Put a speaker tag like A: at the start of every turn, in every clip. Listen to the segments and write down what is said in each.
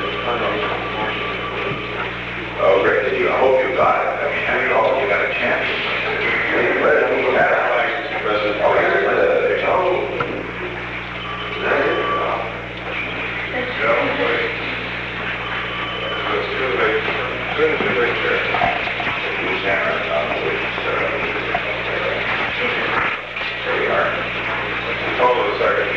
A: Oh, great. Did you? I hope you got it. I mean, I know you got a chance. President. Oh, here's the. Oh. There you go. There we are. Hold on a second.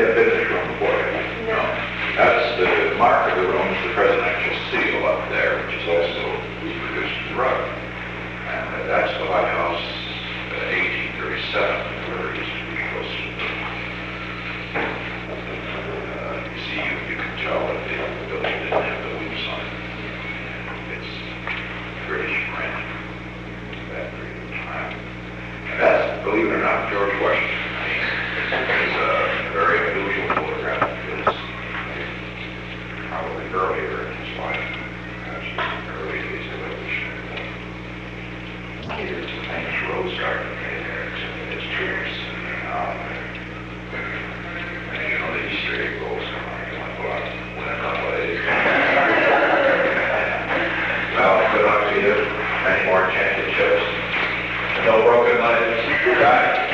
A: That's the mark of the room, the presidential seal up there, which also was produced in Rome. And that's the lighthouse, 1837, where it used to be close to the you see, you can tell that the building didn't have the leaves on it. It's British print that period of time. And that's, believe it or not, George Washington. It's a very unusual photograph of his, probably earlier in his life, perhaps in the early days of evolution. Here's the famous rose garden right there, except his trees. You know, the Easter egg rolls come on, you want to go out and win a couple of days. Well, good luck to you. Many more championships. No broken legs. Right.